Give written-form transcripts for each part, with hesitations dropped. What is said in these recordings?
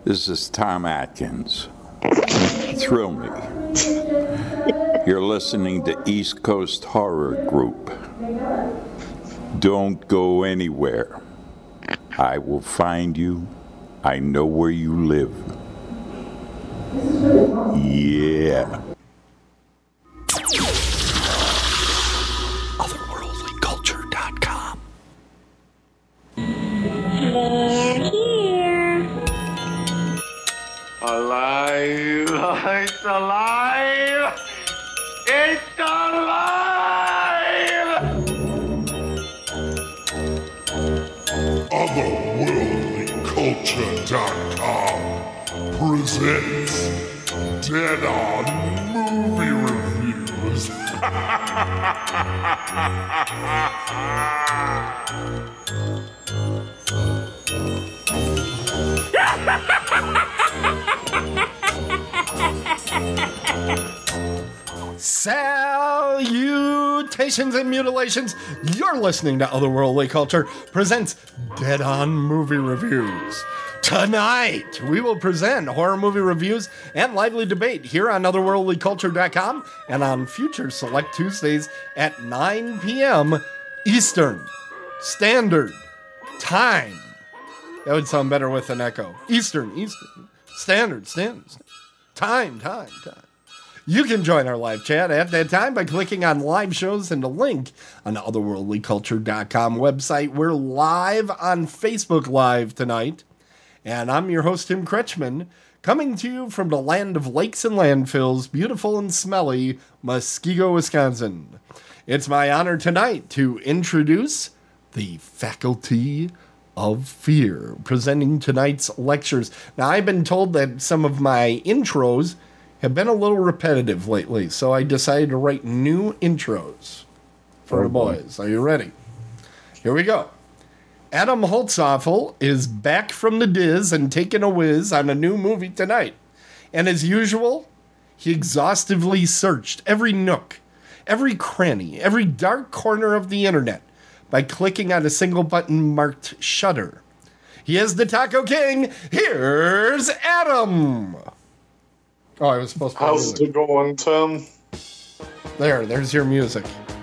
This is Tom Atkins. Thrill me. You're listening to East Coast Horror Group. Don't go anywhere. I will find you. I know where you live. Yeah. Otherworldlyculture.com. They're here. Alive! It's alive! It's alive! Otherworldlyculture.com presents Dead on Movie Reviews. Salutations and mutilations. You're listening to Otherworldly Culture presents Dead on Movie Reviews. Tonight, we will present horror movie reviews and lively debate here on otherworldlyculture.com and on future select Tuesdays at 9 p.m. Eastern Standard Time. That would sound better with an echo. Eastern Standard Time. You can join our live chat at that time by clicking on live shows and the link on the otherworldlyculture.com website. We're live on Facebook Live tonight. And I'm your host, Tim Kretschmann, coming to you from the land of lakes and landfills, beautiful and smelly Muskego, Wisconsin. It's my honor tonight to introduce the Faculty of Fear, presenting tonight's lectures. Now, I've been told that some of my intros have been a little repetitive lately, so I decided to write new intros for the boys. Are you ready? Here we go. Adam Holtzoffel is back from the Diz and taking a whiz on a new movie tonight. And as usual, he exhaustively searched every nook, every cranny, every dark corner of the internet by clicking on a single button marked Shutter. He is the Taco King. Here's Adam. Oh, I was supposed to. How's it going, Tim? There's your music.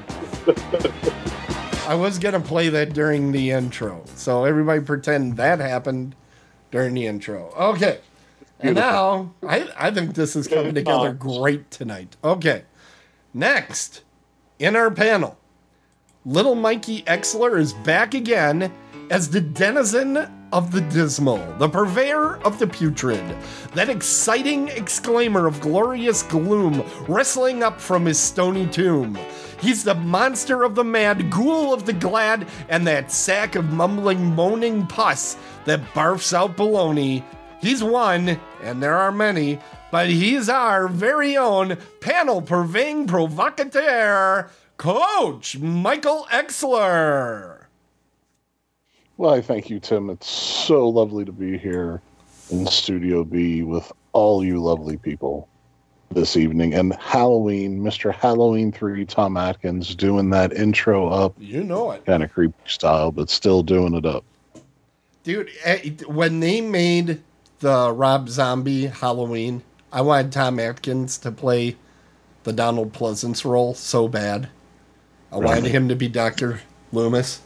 I was going to play that during the intro, so everybody pretend that happened during the intro. Okay. And now, I think this is coming together great tonight. Okay. Next, in our panel, Little Mikey Exler is back again as the denizen of the dismal, the purveyor of the putrid, that exciting exclaimer of glorious gloom wrestling up from his stony tomb. He's the monster of the mad, ghoul of the glad, and that sack of mumbling, moaning pus that barfs out baloney. He's one, and there are many, but he's our very own panel purveying provocateur, Coach Michael Exler. Well, I thank you, Tim. It's so lovely to be here in Studio B with all you lovely people this evening. And Halloween, Mr. Halloween 3, Tom Atkins, doing that intro up. You know it. Kind of creepy style, but still doing it up. Dude, when they made the Rob Zombie Halloween, I wanted Tom Atkins to play the Donald Pleasance role so bad. I wanted him to be Dr. Loomis.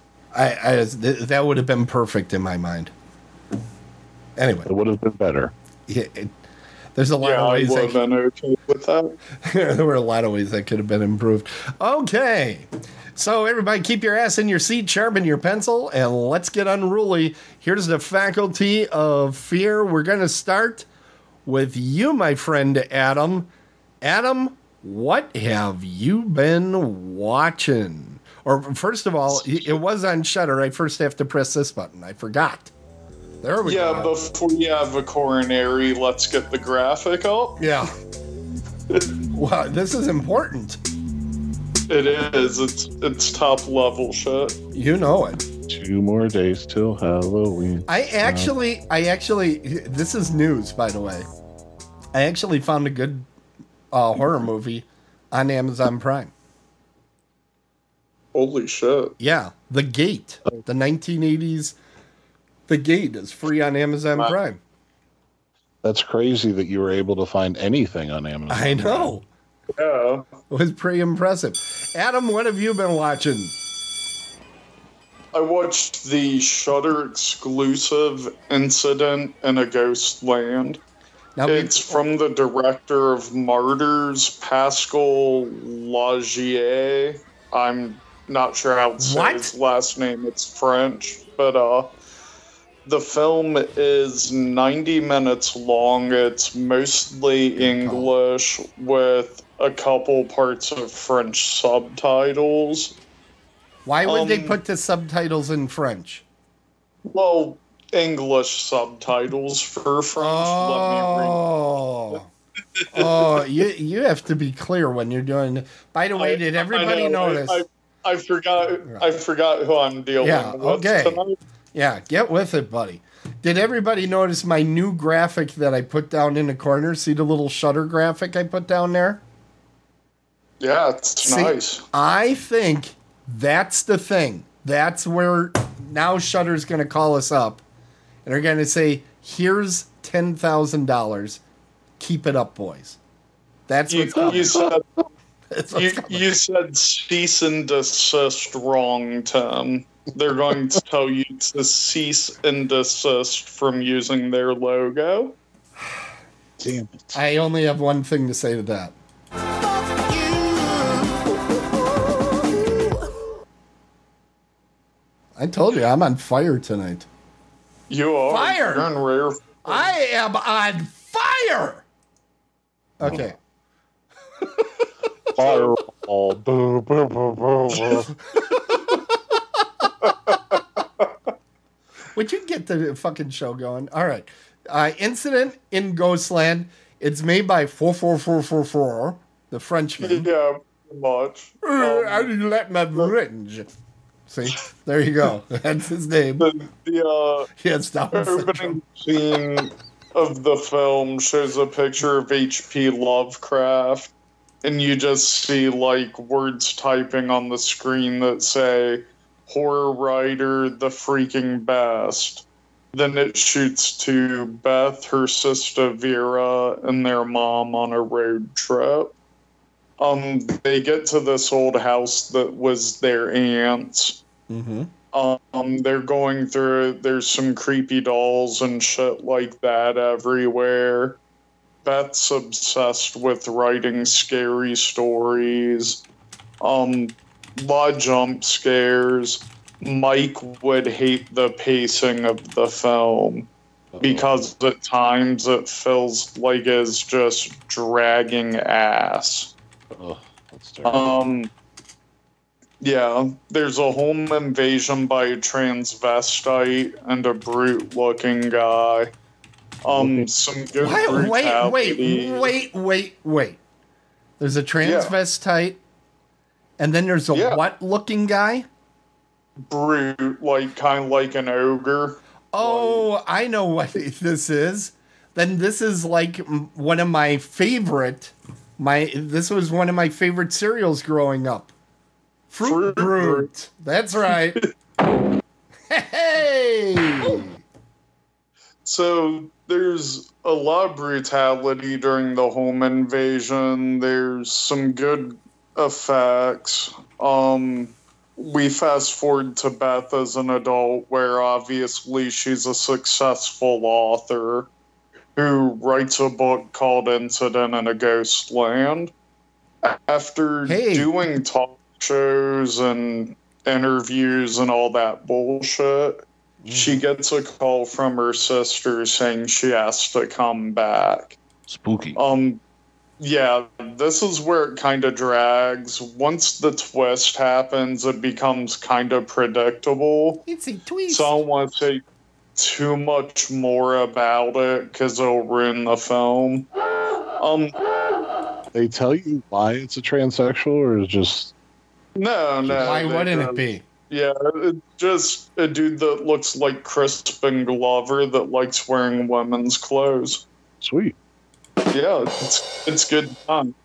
That would have been perfect in my mind. Anyway. It would have been better. There's a lot of ways. I would have been okay with that. There were a lot of ways that could have been improved. Okay. So everybody keep your ass in your seat, sharpen your pencil, and let's get unruly. Here's the Faculty of Fear. We're going to start with you, my friend Adam. Adam, what have you been watching? Or first of all, it was on Shudder. I first have to press this button. I forgot. There we go. Yeah, before you have a coronary, let's get the graphic up. Yeah. Wow, this is important. It is. It's top level shit. You know it. 2 more days till Halloween. I actually, this is news, by the way. I actually found a good horror movie on Amazon Prime. Holy shit. Yeah, The Gate, the 1980s. The Gate is free on Amazon Prime. That's crazy that you were able to find anything on Amazon. I know. Yeah. It was pretty impressive. Adam, what have you been watching? I watched the Shudder exclusive Incident in a Ghost Land. Now It's from the director of Martyrs, Pascal Laugier. I'm not sure how to say What? his last name. It's French. But the film is 90 minutes long. It's mostly English with a couple parts of French subtitles. why would they put the subtitles in French? Well, English subtitles for French. Oh, you have to be clear when you're doing. By the way, did everybody notice? I forgot who I'm dealing with tonight. Yeah, get with it, buddy. Did everybody notice my new graphic that I put down in the corner? See the little Shutter graphic I put down there? Yeah, it's nice. I think that's the thing. That's where now Shutter's going to call us up, and they're going to say, "Here's $10,000. Keep it up, boys." That's what's coming. You said cease and desist wrong, Tim. They're going to tell you to cease and desist from using their logo. Damn it. I only have one thing to say to that. I told you, I'm on fire tonight. You are. Fire! You're on rare. I am on fire! Okay. Fireball. Boo, boo, boo, boo, boo. Would you get the fucking show going? All right. Incident in Ghostland. It's made by 44444, the Frenchman. Yeah, pretty much. I didn't let my fringe. See? There you go. That's his name. The Yes, that was opening scene of the film shows a picture of H.P. Lovecraft, and you just see, like, words typing on the screen that say, horror writer, the freaking best. Then it shoots to Beth, her sister Vera, and their mom on a road trip. They get to this old house that was their aunt's. Mm-hmm. They're going through it. There's some creepy dolls and shit like that everywhere. Beth's obsessed with writing scary stories. Lot of jump scares. Mike would hate the pacing of the film because at times it feels like it's just dragging ass. Oh, that's terrible. Yeah, there's a home invasion by a transvestite and a brute-looking guy. Some good brutality. Wait. There's a transvestite, and then there's a what-looking guy? Brute, like, kind of like an ogre. Oh, I know what this is. Then this is like one of my favorite. This was one of my favorite cereals growing up. Fruit Brute. That's right. Hey! So there's a lot of brutality during the home invasion. There's some good effects. We fast forward to Beth as an adult, where obviously she's a successful author who writes a book called Incident in a Ghost Land. After doing talk shows and interviews and all that bullshit, she gets a call from her sister saying she has to come back. Spooky. Yeah, this is where it kind of drags. Once the twist happens, it becomes kind of predictable. It's a twist. So I don't want to say too much more about it because it'll ruin the film. They tell you why it's a transsexual, or is just No. Why wouldn't it be? Yeah, it's just a dude that looks like Crispin Glover that likes wearing women's clothes. sweet? Yeah, it's good fun.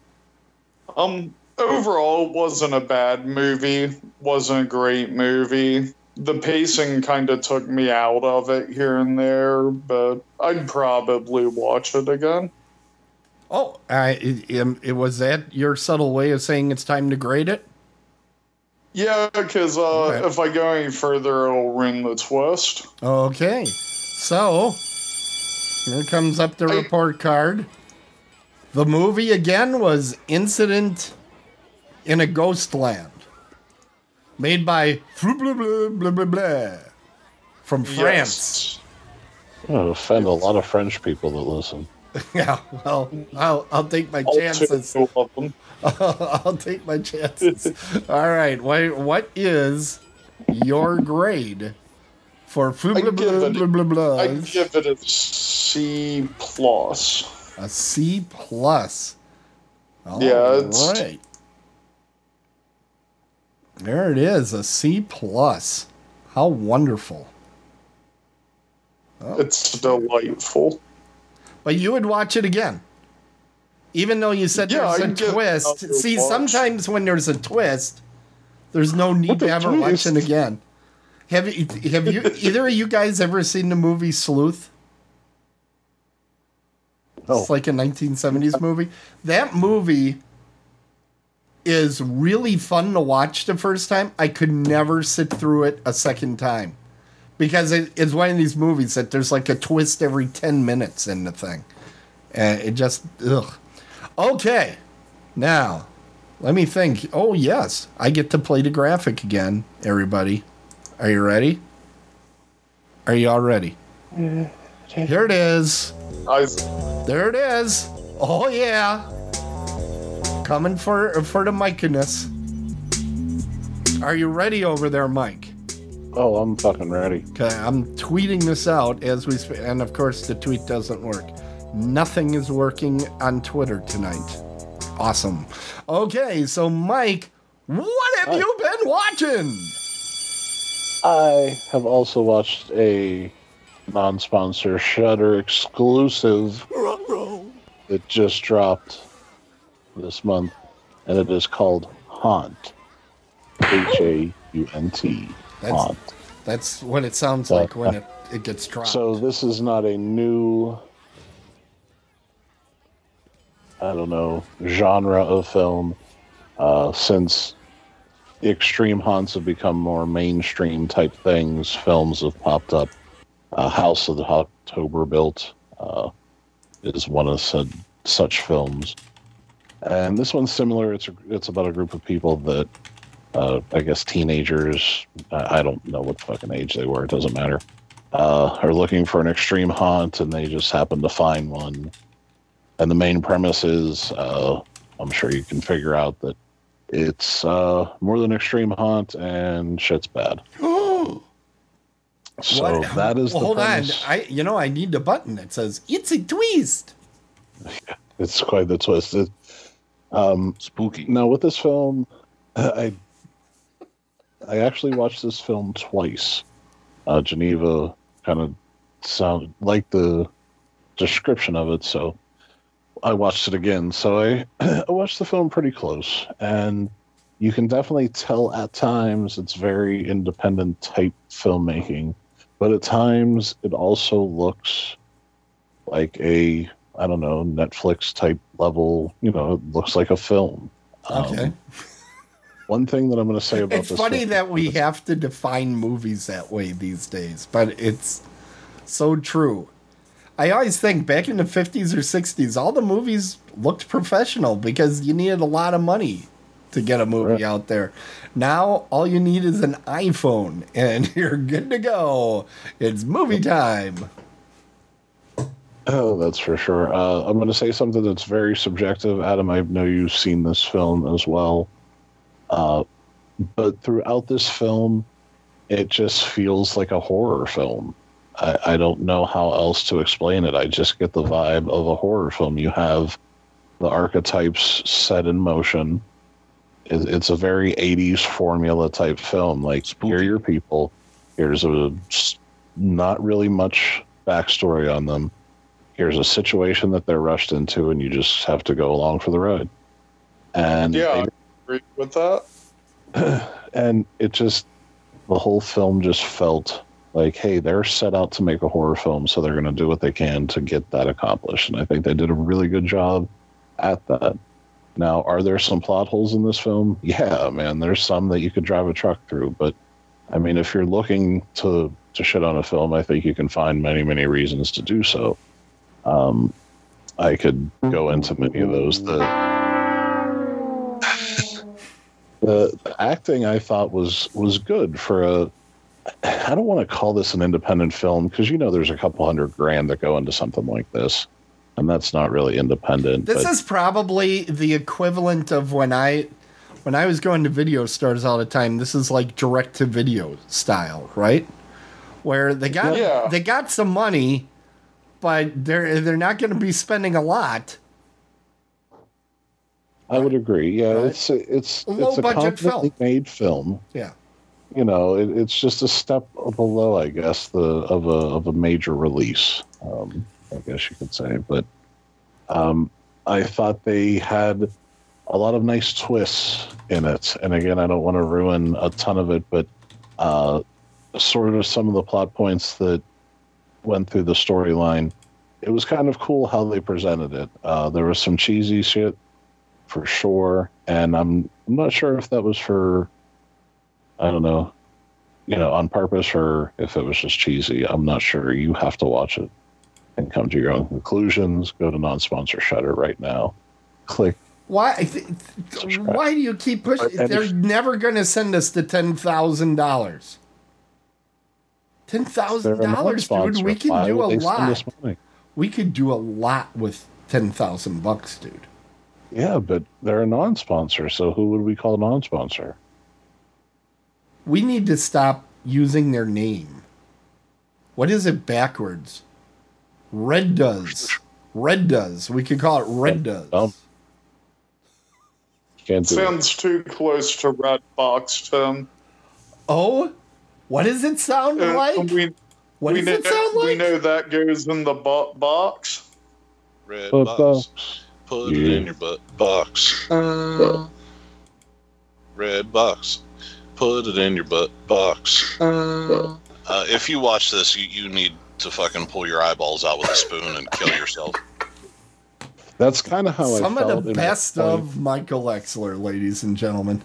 Overall, it wasn't a bad movie. Wasn't a great movie. the pacing kind of took me out of it here and there, but I'd probably watch it again. Oh, it was that your subtle way of saying it's time to grade it? Yeah, because Okay. if I go any further, it'll ruin the twist. Okay. So, here comes up the report card. The movie again was Incident in a Ghost Land. Made by blah, blah, blah, blah, blah, blah, from France. Yes. It'll offend a lot of French people that listen. Yeah, well, I'll take my All chances. two of them. I'll take my chances. All right, what is your grade for blah, blah, blah, blah, blah, blah? I'd give it a C+. A C plus. All Yeah, it's- right. There it is, a C plus. How wonderful. It's delightful. But you would watch it again. Even though you said Yeah, there's a I'd give it twist. another See, watch. sometimes when there's a twist, there's no need What to the ever watch it twist? again. Have you either of you guys ever seen the movie Sleuth? No. It's like a 1970s movie. That movie is really fun to watch the first time. I could never sit through it a second time. Because it's one of these movies that there's like a twist every 10 minutes in the thing. And it just, ugh. Okay. Now, let me think. Oh, yes. I get to play the graphic again, everybody. Are you ready? Are you all ready? Here it is. There it is. Oh, yeah. Coming for the Mike-ness. Are you ready over there, Mike? Oh, I'm fucking ready. Okay, I'm tweeting this out as we speak. And, of course, the tweet doesn't work. Nothing is working on Twitter tonight. Awesome. Okay, so, Mike, what have you been watching? I have also watched a non-sponsor Shudder exclusive that just dropped this month, and it is called Haunt. Haunt. Haunt. That's what it sounds like when it gets dropped. So this is not a new, I don't know, genre of film. Since the extreme haunts have become more mainstream type things, films have popped up. House of the October Built is one of such films. And this one's similar. It's about a group of people that, I guess teenagers, I don't know what fucking age they were, it doesn't matter, are looking for an extreme haunt, and they just happen to find one. And the main premise is, I'm sure you can figure out that it's more than extreme haunt, and shit's bad. So that is the hold premise. on. I need the button that says it's a twist. It's quite the twist. Spooky. Now with this film, I actually watched this film twice. Geneva kind of sounded like the description of it, so I watched it again. So I watched the film pretty close, and you can definitely tell at times it's very independent type filmmaking, but at times it also looks like a, I don't know, Netflix type level, it looks like a film. Okay. One thing that I'm going to say about It's this funny film, that we have to define movies that way these days, but it's so true. I always think back in the 50s or 60s, all the movies looked professional because you needed a lot of money to get a movie Right. out there. Now, all you need is an iPhone and you're good to go. It's movie time. oh, that's for sure. I'm going to say something that's very subjective. Adam, I know you've seen this film as well. But throughout this film, it just feels like a horror film. I don't know how else to explain it. I just get the vibe of a horror film. You have the archetypes set in motion. It's a very 80s formula type film. Like, here are your people. Here's not really much backstory on them. Here's a situation that they're rushed into, and you just have to go along for the ride. And Yeah, I agree with that. and it just, the whole film just felt like, hey, they're set out to make a horror film, so they're going to do what they can to get that accomplished. And I think they did a really good job at that. Now, are there some plot holes in this film? Yeah, man, there's some that you could drive a truck through. But, I mean, if you're looking to shit on a film, I think you can find many, many reasons to do so. I could go into many of those. The acting, I thought, was good for a... I don't want to call this an independent film, because, there's a couple $100,000 that go into something like this. And that's not really independent. This is probably the equivalent of when I was going to video stores all the time. This is like direct-to-video style, right? Where they got some money, but they're not going to be spending a lot. I would agree. Yeah, right. It's a low-budget confidently made film. Yeah. It's just a step below, I guess, of a major release. I guess you could say, but I thought they had a lot of nice twists in it. And again, I don't want to ruin a ton of it, but sort of some of the plot points that went through the storyline, it was kind of cool how they presented it. There was some cheesy shit for sure, and I'm not sure if that was for, I don't know, on purpose, or if it was just cheesy. I'm not sure. You have to watch it and come to your own conclusions. Go to non-sponsor Shudder right now. Click. Why do you keep pushing? They're never going to send us the $10,000. $10,000, dude. We can do a lot. We could do a lot with $10,000, dude. Yeah, but they're a non-sponsor, so who would we call non-sponsor? We need to stop using their name. What is it backwards? Red Does. Red Does. We could call it Red Does. Can't do Sounds too close to Redbox, Tim. Oh? What does it sound like? What does it sound like? We know that goes in the box. Red box. Put it in your butt box. Red box. Put it in your butt box. If you watch this, you need to fucking pull your eyeballs out with a spoon and kill yourself. That's kind of how Some I felt. of the best of Michael Exler, ladies and gentlemen.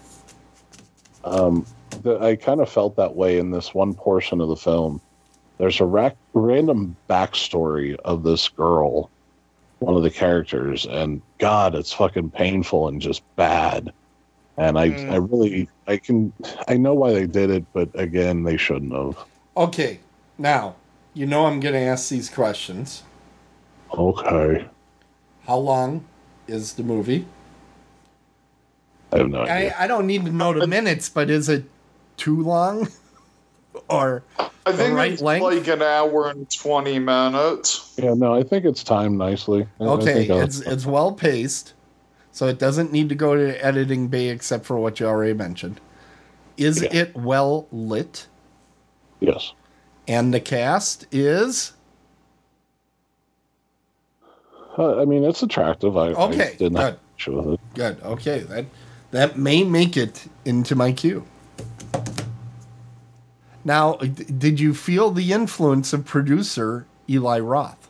I kind of felt that way in this one portion of the film. There's a random backstory of this girl, one of the characters, and God, it's fucking painful and just bad. And I know why they did it, but again, they shouldn't have. Okay, now, I'm going to ask these questions. Okay. How long is the movie? I have no idea. I don't need to know the minutes, but is it too long? Or I think right it's length? like an hour and 20 minutes. Yeah, no, I think it's timed nicely. Okay, it's well paced, so it doesn't need to go to editing bay except for what you already mentioned. Is it well lit? Yes. And the cast is? I mean, it's attractive. I didn't have good. issue with it. Good. Okay, that may make it into my queue. Now, did you feel the influence of producer Eli Roth?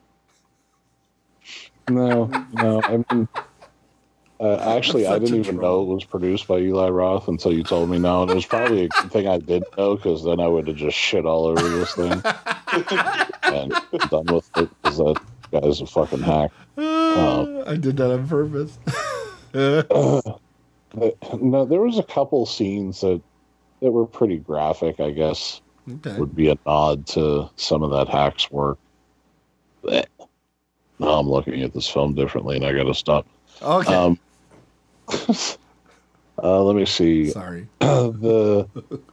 No. I mean, actually, I didn't even know it was produced by Eli Roth until you told me now. And it was probably a good thing I didn't know, because then I would have just shit all over this thing and done with it, because that guy's a fucking hack. I did that on purpose. No, there was a couple scenes that were pretty graphic, I guess. Okay. Would be a nod to some of that hack's work. Now I'm looking at this film differently, and I got to stop. Okay. Let me see. Sorry. The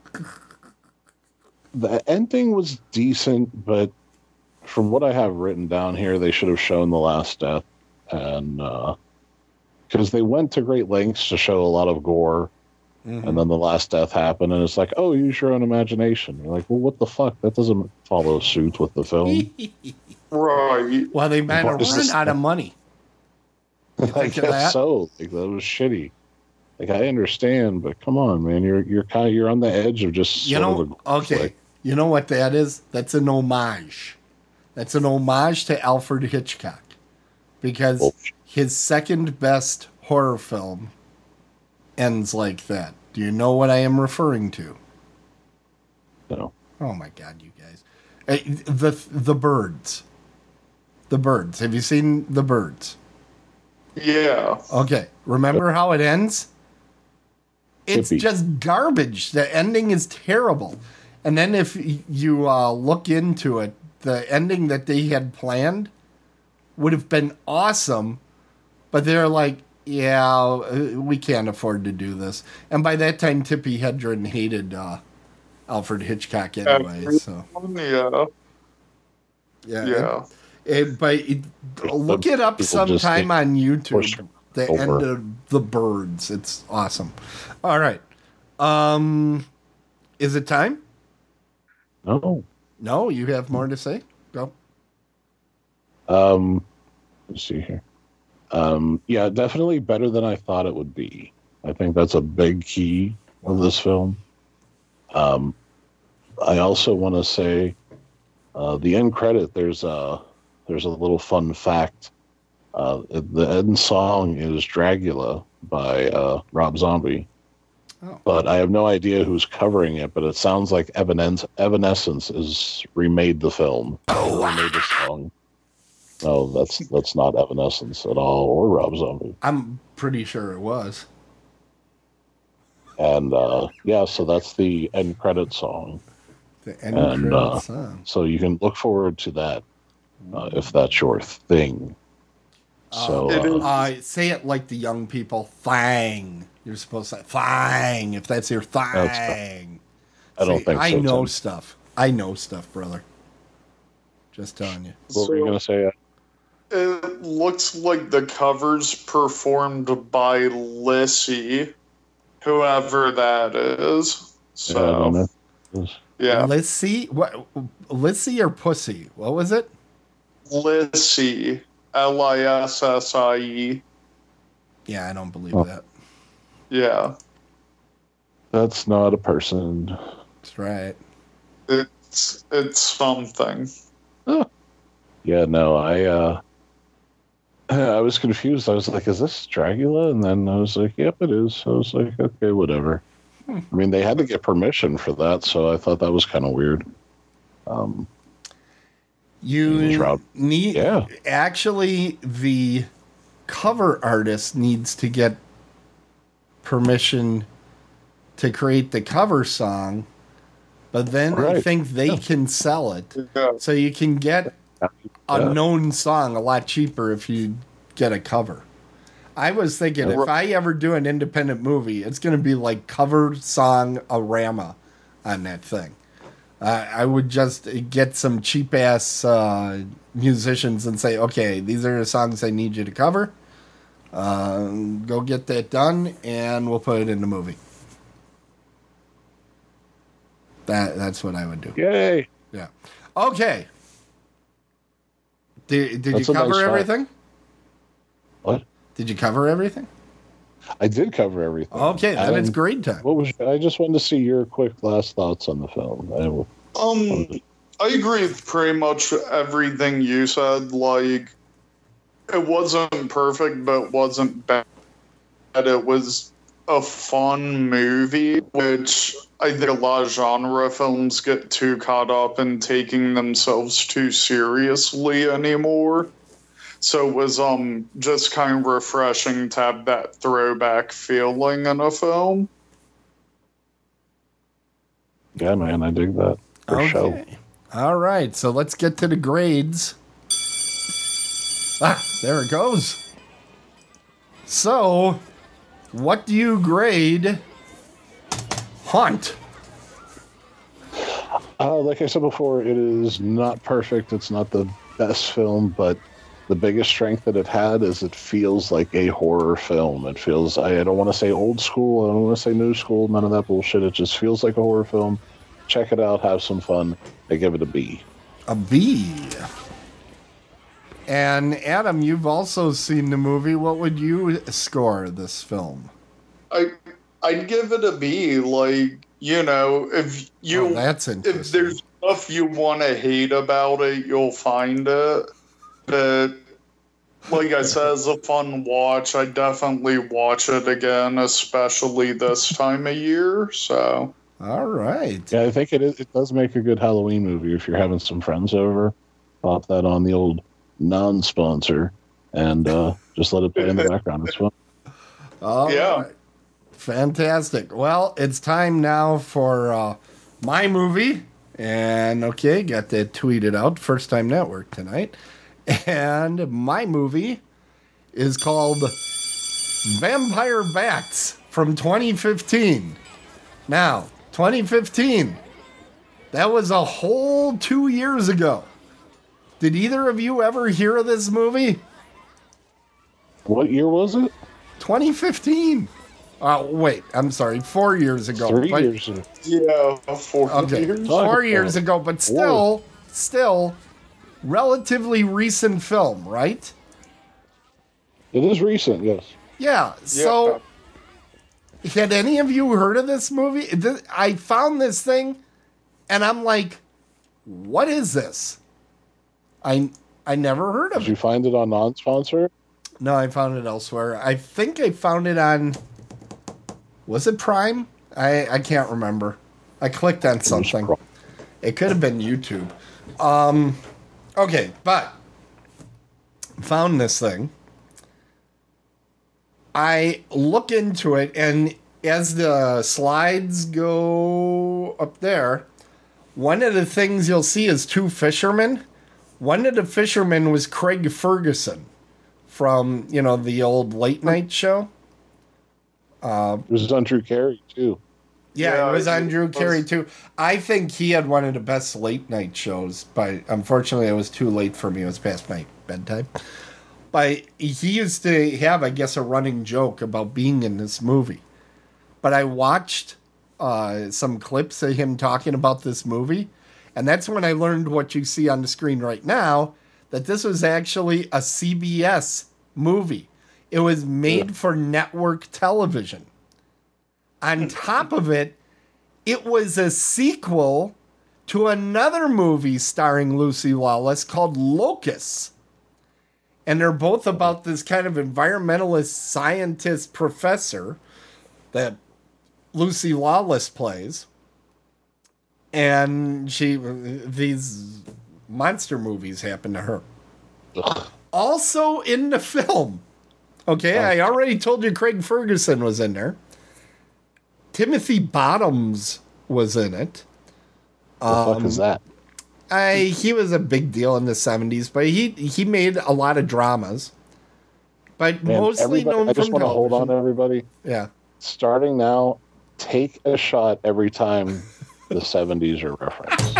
ending was decent, but from what I have written down here, they should have shown the last death, and because they went to great lengths to show a lot of gore. Mm-hmm. And then the last death happened, and it's like, oh, use your own imagination. You're like, well, what the fuck? That doesn't follow suit with the film. Right. Well, they might have run out of money. I guess so. Like, that was shitty. Like, I understand, but come on, man, you're on the edge of just You sort know, of okay. You know what that is? That's an homage. That's an homage to Alfred Hitchcock. Because Bullshit. his second best horror film ends like that. Do you know what I am referring to? No. Oh my God, you guys. The Birds. The Birds. Have you seen The Birds? Yeah. Okay. Remember how it ends? It's Hippie. just garbage. The ending is terrible. And then if you look into it, the ending that they had planned would have been awesome, but they're like, yeah, we can't afford to do this. And by that time, Tippi Hedren hated Alfred Hitchcock anyway. So Yeah. yeah. Yeah. Look it up People just sometime on push YouTube. The over. end of The Birds. It's awesome. All right. Is it time? No. No, you have more to say? Go. Let's see here. Yeah, definitely better than I thought it would be. I think that's a big key of this film. I also want to say, the end credit. There's a little fun fact. The end song is "Dragula" by Rob Zombie. Oh. But I have no idea who's covering it. But it sounds like Evanescence has remade the film. Remade the song. No, that's not Evanescence at all, or Rob Zombie. I'm pretty sure it was. And yeah, so that's the end credit song. The end And credits song. so you can look forward to that if that's your thing. So Say it like the young people. Thang. You're supposed to say thang if that's your thang. I don't think I so, know Tim. stuff. I know stuff, brother. Just telling you. What were you gonna say? It looks like the cover's performed by Lissy, whoever that is. Yeah, I don't So, know. yeah. Lissy or Pussy? What was it? Lissy. Lissie. Yeah, I don't believe Oh. that. Yeah. That's not a person. That's right. It's something. Yeah, no, I was confused. I was like, "Is this Dragula?" And then I was like, "Yep, it is." I was like, "Okay, whatever." I mean, they had to get permission for that, so I thought that was kind of weird. You Rob. need Yeah. actually the cover artist needs to get permission to create the cover song, but then I Right. think they can sell it. Yeah. So you can get a Yeah. known song a lot cheaper if you get a cover. I was thinking if I ever do an independent movie, it's going to be like cover song arama on that thing. I would just get some cheap ass musicians and say, okay, these are the songs I need you to cover. Go get that done, and we'll put it in the movie. That's what I would do. Yay! Yeah. Okay. Did you That's a nice cover fact. everything? What? Did you cover everything? I did cover everything. Okay, then it's Adam, grade time. What was? I just wanted to see your quick last thoughts on the film. I agree with pretty much everything you said. Like, it wasn't perfect, but it wasn't bad. It was a fun movie, which I think a lot of genre films get too caught up in taking themselves too seriously anymore. So it was just kind of refreshing to have that throwback feeling in a film. Yeah, man, I dig that for sure. All right, so let's get to the grades. There it goes. So, what do you grade Haunt? Like I said before, it is not perfect. It's not the best film, but the biggest strength that it had is it feels like a horror film. It feels, I don't want to say old school, I don't want to say new school, none of that bullshit. It just feels like a horror film. Check it out, have some fun. I give it a B. A B. And Adam, you've also seen the movie. What would you score this film? I'd give it a B. Like, you know, if you that's if interesting. there's stuff you want to hate about it, you'll find it. But like I said, it's a fun watch. I definitely watch it again, especially this time of year. So All right. Yeah, I think it does make a good Halloween movie if you're having some friends over. Pop that on the old non-sponsor and just let it play in the background. It's fun. All Yeah. right. Fantastic. Well, it's time now for my movie. And okay, got that tweeted out. First Time Network tonight. And my movie is called Vampire Bats from 2015. Now, 2015. That was a whole 2 years ago. Did either of you ever hear of this movie? What year was it? 2015. Wait, I'm sorry, 4 years ago. 3 But- years ago. yeah, 4 Okay, years. 4 years ago, but still, relatively recent film, right? It is recent, yes. Yeah. So, had any of you heard of this movie? I found this thing, and I'm like, what is this? I never heard of Did you it. find it on non-sponsor? No, I found it elsewhere. I think I found it on. Was it Prime? I can't remember. I clicked on something. It could have been YouTube. Okay, but found this thing. I look into it, and as the slides go up there, one of the things you'll see is two fishermen. One of the fishermen was Craig Ferguson from, the old late night show. It was on Drew Carey, too. Yeah, it was on it Drew was- Carey too. I think he had one of the best late night shows, but unfortunately it was too late for me. It was past my bedtime. But he used to have, I guess, a running joke about being in this movie. But I watched some clips of him talking about this movie, and that's when I learned what you see on the screen right now, that this was actually a CBS movie. It was made for network television. On top of it, it was a sequel to another movie starring Lucy Lawless called Locusts. And they're both about this kind of environmentalist scientist professor that Lucy Lawless plays. And these monster movies happen to her. Ugh. Also in the film. Okay, I already told you Craig Ferguson was in there. Timothy Bottoms was in it. The fuck is that? He was a big deal in the 70s, but he made a lot of dramas. But Man, mostly known I just from want to hold television. on, everybody. Yeah. Starting now, take a shot every time the 70s are referenced.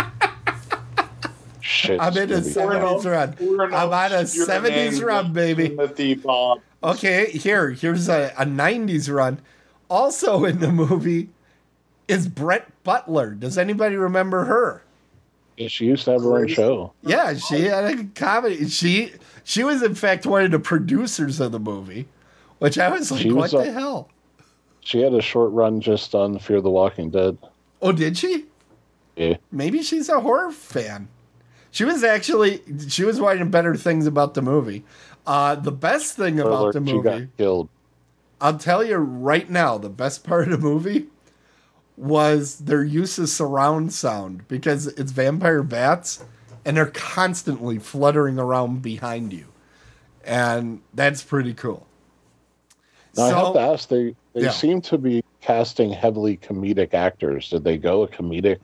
Shit. I'm in a 70s run. I'm on a 70s run, baby. Timothy Bob. Okay, here's a 90s run. Also in the movie is Brett Butler. Does anybody remember her? She used to have her own show. Yeah, she had a comedy. She was in fact one of the producers of the movie, which I was like, She what was, the hell? She had a short run just on Fear the Walking Dead. Oh, did she? Yeah. Maybe she's a horror fan. She was one of the better things about the movie. The best thing about the She got movie, killed. I'll tell you right now, the best part of the movie was their use of surround sound, because it's vampire bats and they're constantly fluttering around behind you. And that's pretty cool. Now, I have to ask, they Yeah. seem to be casting heavily comedic actors. Did they go a comedic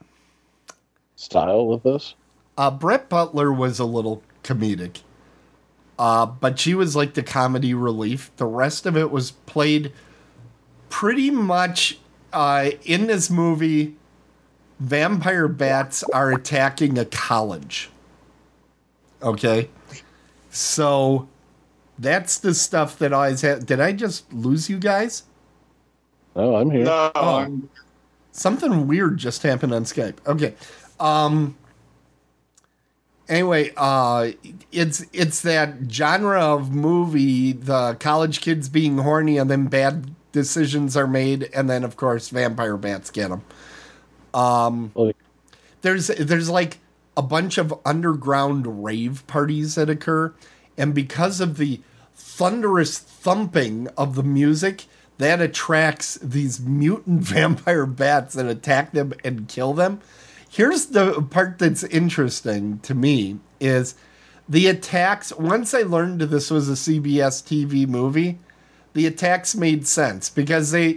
style with this? Brett Butler was a little comedic, but she was like the comedy relief. The rest of it was played pretty much in this movie. Vampire bats are attacking a college. Okay, so that's the stuff that always had. Did I just lose you guys? No, I'm here. No, Oh. Something weird just happened on Skype. Okay. Anyway, it's that genre of movie, the college kids being horny and then bad decisions are made, and then of course vampire bats get them. There's like a bunch of underground rave parties that occur, and because of the thunderous thumping of the music, that attracts these mutant vampire bats that attack them and kill them. Here's the part that's interesting to me is the attacks. Once I learned this was a CBS TV movie, the attacks made sense because they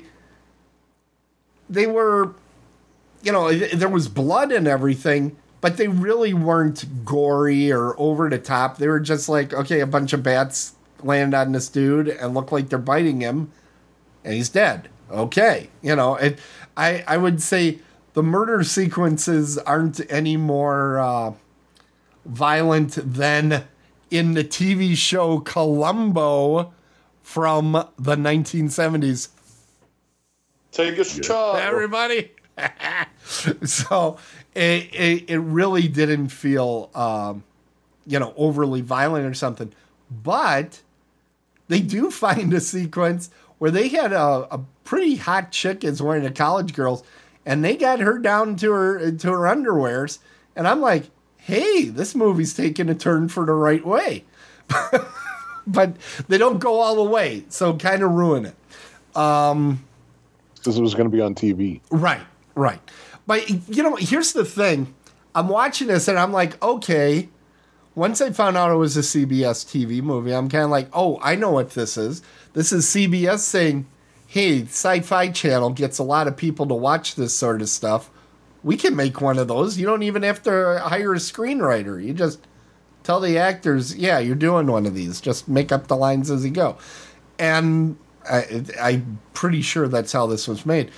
were, there was blood and everything, but they really weren't gory or over the top. They were just like, okay, a bunch of bats land on this dude and look like they're biting him, and he's dead. Okay. I would say the murder sequences aren't any more violent than in the TV show Columbo from the 1970s. Take a shot, everybody. So it really didn't feel, overly violent or something. But they do find a sequence where they had a pretty hot chick as one of the college girls, and they got her down to her underwears. And I'm like, hey, this movie's taking a turn for the right way. But they don't go all the way, so kind of ruin it. Because it was going to be on TV. Right. But, here's the thing. I'm watching this, and I'm like, okay. Once I found out it was a CBS TV movie, I'm kind of like, oh, I know what this is. This is CBS saying, hey, Sci-Fi Channel gets a lot of people to watch this sort of stuff. We can make one of those. You don't even have to hire a screenwriter. You just tell the actors, yeah, you're doing one of these. Just make up the lines as you go. And I'm pretty sure that's how this was made.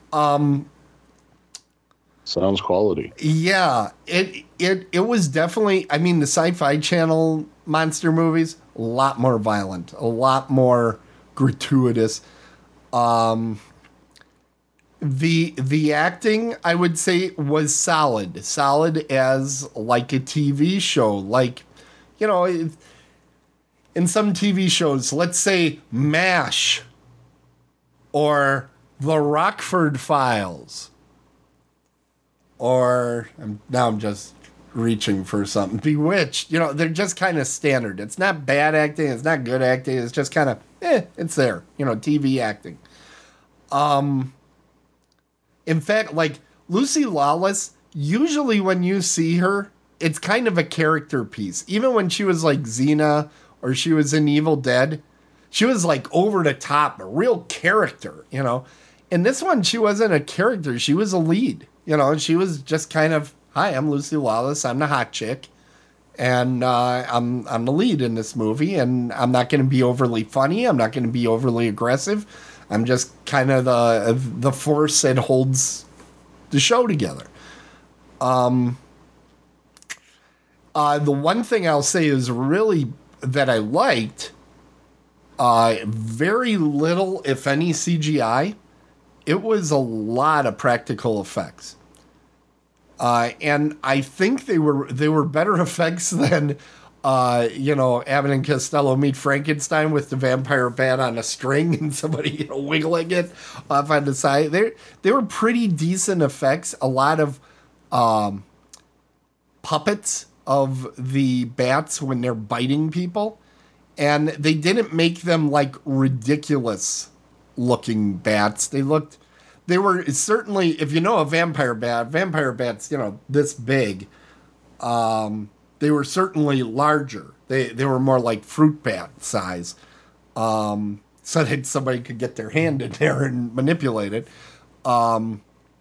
Sounds quality. Yeah, it was definitely, I mean, the Sci-Fi Channel monster movies, a lot more violent, a lot more gratuitous. The acting, I would say, was solid as like a TV show. Like, in some TV shows, let's say MASH or The Rockford Files. Or now I'm just reaching for something. Bewitched, they're just kind of standard. It's not bad acting. It's not good acting. It's just kind of, it's there. TV acting. In fact, like Lucy Lawless, usually when you see her, it's kind of a character piece. Even when she was like Xena or she was in Evil Dead, she was like over the top, a real character, In this one, she wasn't a character. She was a lead. She was just kind of, hi, I'm Lucy Lawless. I'm the hot chick. And I'm the lead in this movie. And I'm not going to be overly funny. I'm not going to be overly aggressive. I'm just kind of the force that holds the show together. The one thing I'll say is really that I liked, very little, if any, CGI. It was a lot of practical effects. And I think they were better effects than, Abbott and Costello Meet Frankenstein with the vampire bat on a string and somebody, wiggling it off on the side. They were pretty decent effects. A lot of puppets of the bats when they're biting people. And they didn't make them like ridiculous looking bats. They were certainly, if you know a vampire bats, this big. They were certainly larger. They were more like fruit bat size. So that somebody could get their hand in there and manipulate it. But,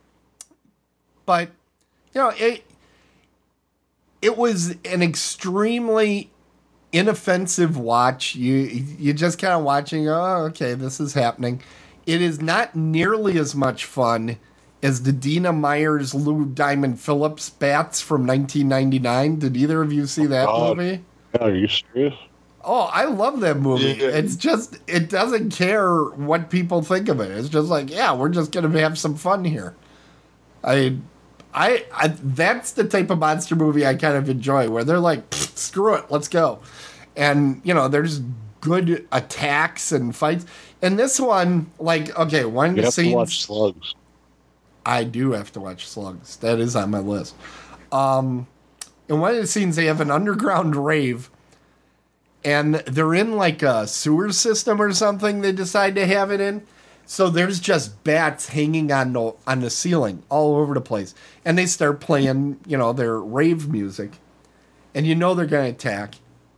it was an extremely inoffensive watch. You just kind of watching, oh, okay, this is happening. It is not nearly as much fun as the Dina Myers, Lou Diamond Phillips bats from 1999. Did either of you see that movie? Are you serious? Oh, I love that movie. Yeah. It's just, it doesn't care what people think of it. It's just like, yeah, we're just going to have some fun here. I that's the type of monster movie I kind of enjoy, where they're like, screw it, let's go. And, there's good attacks and fights. And this one, like, okay, one of You the have to scenes. watch Slugs. I do have to watch Slugs. That is on my list. In one of the scenes, they have an underground rave, and they're in like a sewer system or something. They decide to have it in, so there's just bats hanging on the ceiling all over the place, and they start playing, their rave music, and they're going to attack.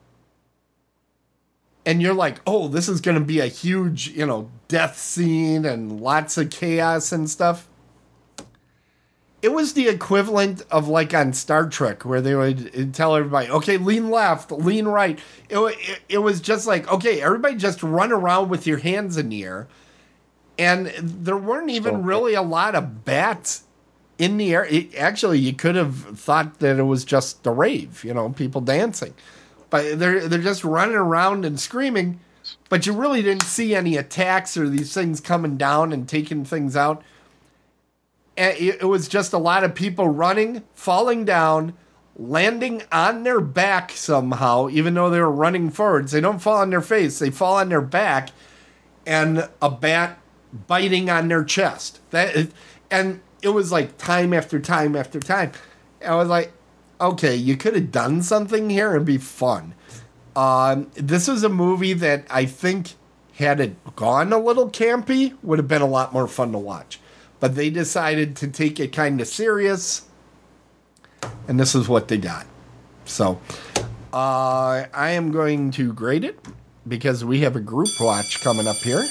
And you're like, oh, this is going to be a huge, death scene and lots of chaos and stuff. It was the equivalent of like on Star Trek where they would tell everybody, okay, lean left, lean right. It was just like, okay, everybody just run around with your hands in the air. And there weren't even really a lot of bats in the air. Actually, you could have thought that it was just the rave, people dancing. But they're just running around and screaming. But you really didn't see any attacks or these things coming down and taking things out. It was just a lot of people running, falling down, landing on their back somehow, even though they were running forwards. They don't fall on their face. They fall on their back, and a bat biting on their chest. And it was like time after time after time. I was like, okay, you could have done something here. It'd be fun. This is a movie that I think, had it gone a little campy, would have been a lot more fun to watch. But they decided to take it kind of serious, and this is what they got. So, I am going to grade it because we have a group watch coming up here.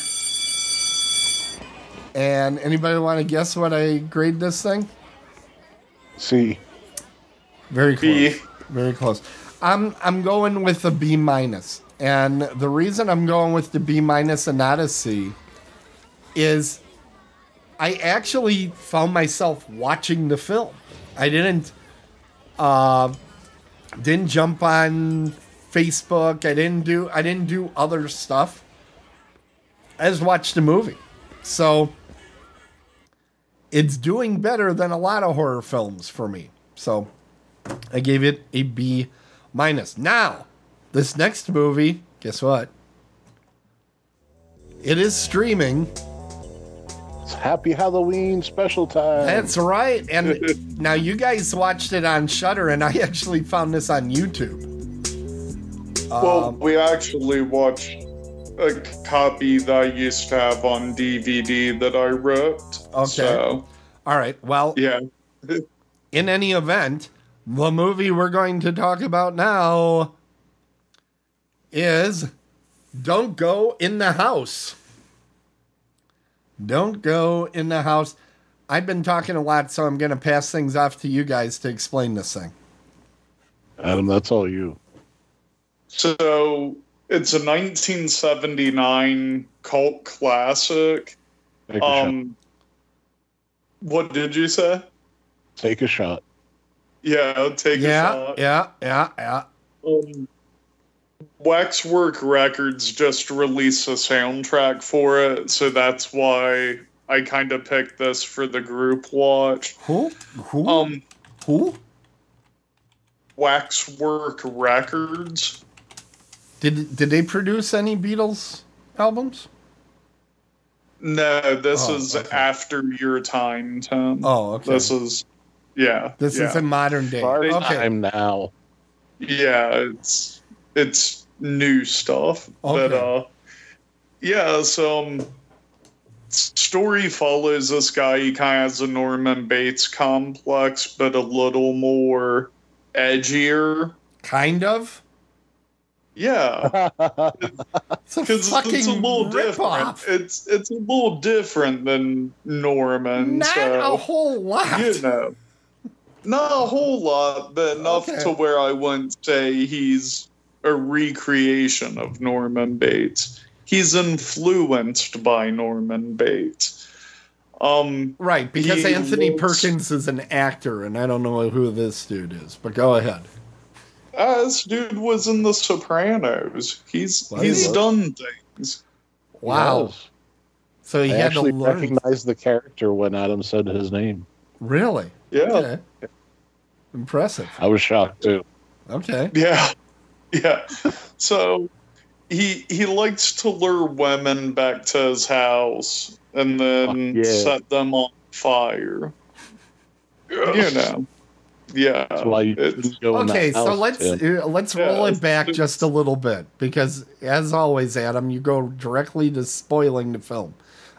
And anybody want to guess what I grade this thing? C. Very close. B. Very close. I'm going with a B minus, and the reason I'm going with the B minus and not a C is I actually found myself watching the film. I didn't jump on Facebook. I didn't do other stuff. I just watched the movie. So it's doing better than a lot of horror films for me. So I gave it a B minus. Now, this next movie, guess what? It is streaming. It's Happy Halloween special time. That's right. And now you guys watched it on Shudder, and I actually found this on YouTube. Well, we actually watched a copy that I used to have on DVD that I ripped. Okay. So, All right. Well, yeah. in any event, the movie we're going to talk about now is Don't Go in the House. Don't Go in the House. I've been talking a lot, so I'm going to pass things off to you guys to explain this thing. Adam, that's all you. So, it's a 1979 cult classic. Take a shot. What did you say? Take a shot. Yeah, take a shot. Yeah. Waxwork Records just released a soundtrack for it, so that's why I kind of picked this for the group watch. Who? Waxwork Records. Did they produce any Beatles albums? No, this is okay. After Your Time, Tim. Oh, okay. This is in modern day. Our Okay. time now. Yeah, it's new stuff. Okay. But story follows this guy. He kind of has a Norman Bates complex, but a little more edgier. Kind of. Yeah, It's a because fucking it's a little rip-off. different. It's a little different than Norman. Not so, a whole lot. Not a whole lot, but enough Okay. to where I wouldn't say he's a recreation of Norman Bates. He's influenced by Norman Bates. Right, because He Anthony looks- Perkins is an actor, and I don't know who this dude is, but go ahead. This dude was in The Sopranos. He's Was he's he? done things. Wow. Yes. So he I had to actually learn. recognized the character when Adam said his name. Really? Yeah, Okay. Impressive. I was shocked too. Okay. yeah. So he likes to lure women back to his house and then set them on fire. You know. Yeah. That's why you couldn't go in Okay, that house, so let's roll it back it's- just a little bit because, as always, Adam, you go directly to spoiling the film.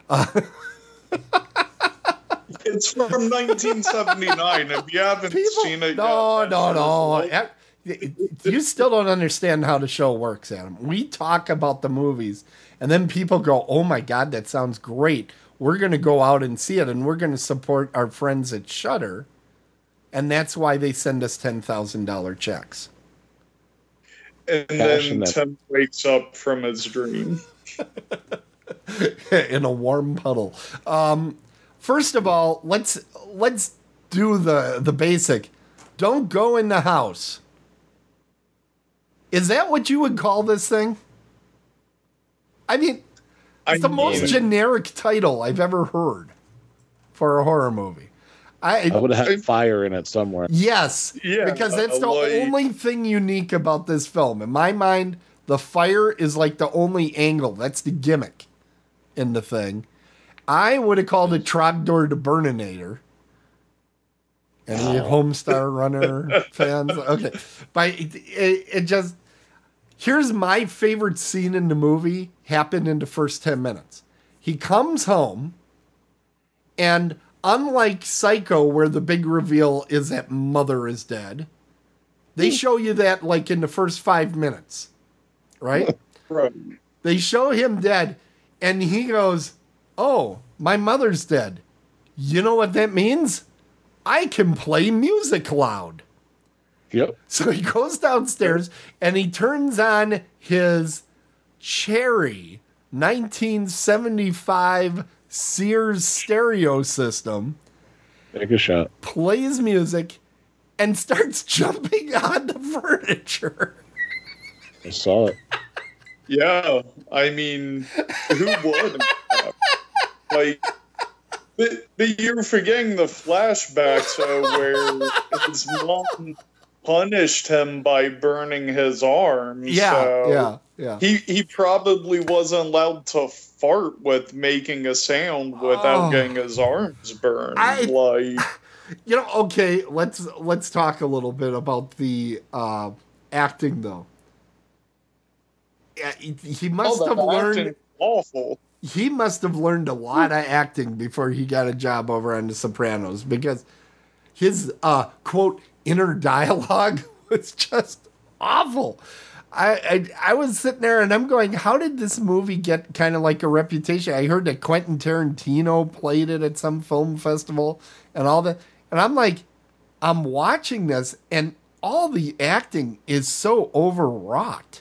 It's from 1979. If you haven't seen it No. You still don't understand how the show works, Adam. We talk about the movies, and then people go, "Oh my God, that sounds great. We're going to go out and see it, and we're going to support our friends at Shudder." And that's why they send us $10,000 checks. And then Tim wakes up from his dream. In a warm puddle. First of all, let's do the basic. Don't go in the house. Is that what you would call this thing? I mean, it's the most generic title I've ever heard for a horror movie. I would have had fire in it somewhere. Yes, because that's the only thing unique about this film. In my mind, the fire is like the only angle. That's the gimmick in the thing. I would have called it Trogdor the Burninator. Any Homestar Runner fans? Okay. But it just... Here's my favorite scene in the movie. Happened in the first 10 minutes. He comes home, and unlike Psycho, where the big reveal is that mother is dead, they show you that like in the first 5 minutes, right? Right. They show him dead, and he goes, "Oh, my mother's dead. You know what that means? I can play music loud." Yep. So he goes downstairs, and he turns on his Cherry 1975 Sears stereo system, Take a shot. plays music, and starts jumping on the furniture. I saw it. Yeah, I mean, who would? Like, but you're forgetting the flashbacks where his mom punished him by burning his arms. Yeah. He probably wasn't allowed to fart with making a sound without getting his arms burned. Okay, let's talk a little bit about the acting though. He must have learned awful. He must have learned a lot of acting before he got a job over on The Sopranos, because his quote inner dialogue was just awful. I was sitting there and I'm going, how did this movie get kind of like a reputation? I heard that Quentin Tarantino played it at some film festival and all that. And I'm like, I'm watching this and all the acting is so overwrought.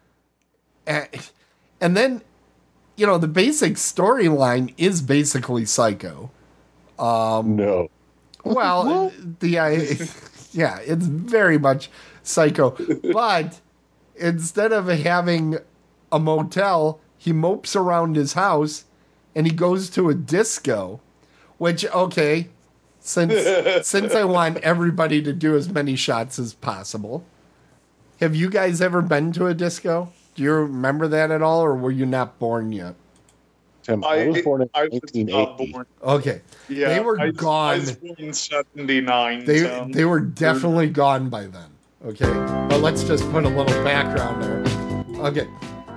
And then, you know, the basic storyline is basically Psycho. No. Well, yeah, it's very much Psycho. But instead of having a motel, he mopes around his house and he goes to a disco, which, okay, since I want everybody to do as many shots as possible, have you guys ever been to a disco? Do you remember that at all, or were you not born yet? Tim, I was born in 1980. Okay. Yeah, they were gone. I was born in 79. They were definitely gone by then. Okay. But let's just put a little background there. Okay.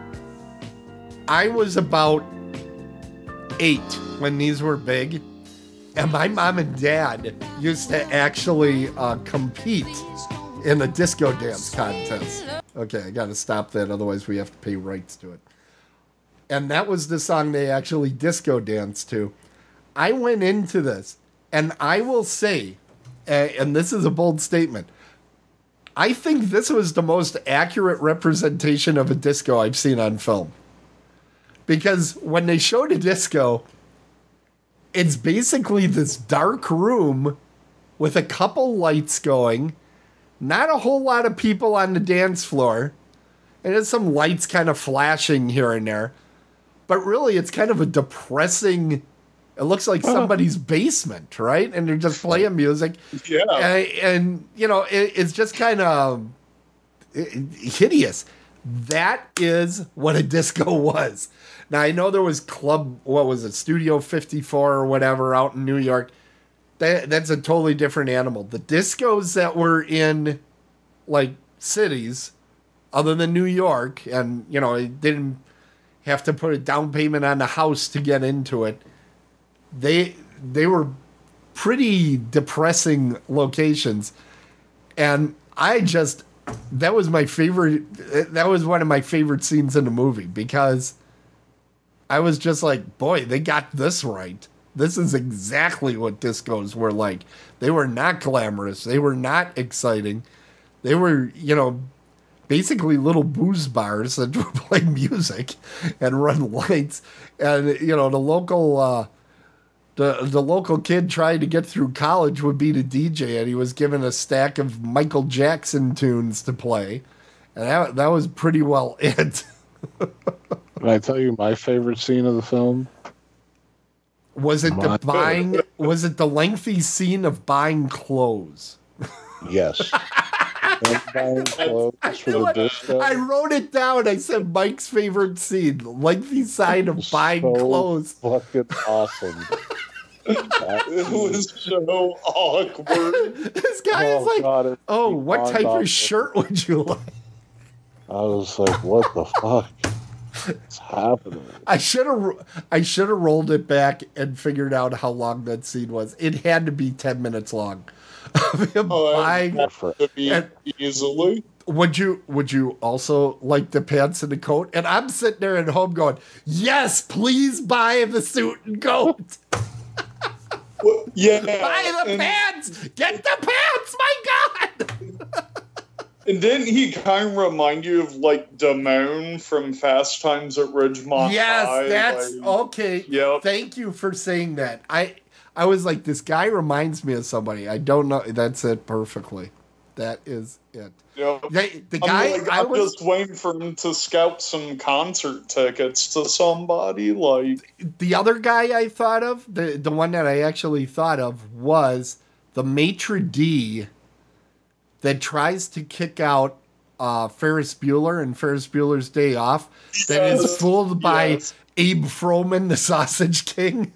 I was about 8 when these were big, and my mom and dad used to actually compete in a disco dance contest. Okay, I gotta stop that, otherwise we have to pay rights to it. And that was the song they actually disco danced to. I went into this, and I will say, and this is a bold statement, I think this was the most accurate representation of a disco I've seen on film. Because when they showed a disco, it's basically this dark room with a couple lights going, not a whole lot of people on the dance floor, and there's some lights kind of flashing here and there. But really, it's kind of a depressing... It looks like somebody's basement, right? And they're just playing music. Yeah. And you know, it's just kind of hideous. That is what a disco was. Now, I know there was Studio 54 or whatever out in New York. That's a totally different animal. The discos that were in, like, cities, other than New York, and, you know, it didn't have to put a down payment on the house to get into it, they were pretty depressing locations. And that was one of my favorite scenes in the movie, because I was just like, boy, they got this right. This is exactly what discos were like. They were not glamorous. They were not exciting. They were, you know, basically little booze bars that would play music and run lights. And, you know, the local kid trying to get through college would be the DJ, and he was given a stack of Michael Jackson tunes to play. And that was pretty well it. Can I tell you my favorite scene of the film? Was it the lengthy scene of buying clothes? Yes. Buying clothes for the disco. I wrote it down. I said Mike's favorite scene, lengthy scene of buying clothes. Fucking awesome. It was so awkward. This guy is like, God, what type of shirt would you like? I was like, what the fuck? What's happening? I should have rolled it back and figured out how long that scene was. It had to be 10 minutes long. Of him buying easily. Would you also like the pants and the coat? And I'm sitting there at home going, yes, please buy the suit and coat. Well, yeah. Buy the pants! Get the pants! My God! And didn't he kind of remind you of, like, Damone from Fast Times at Ridgemont Yes, High? that's like, okay. Yep. Thank you for saying that. I was like, this guy reminds me of somebody. I don't know. That's it perfectly. That is it. Yep. The guy, I'm just waiting for him to scout some concert tickets to somebody. Like, the other guy I thought of, the one that I actually thought of, was the maitre d' that tries to kick out Ferris Bueller and Ferris Bueller's Day Off, that is fooled by Abe Froman, the Sausage King.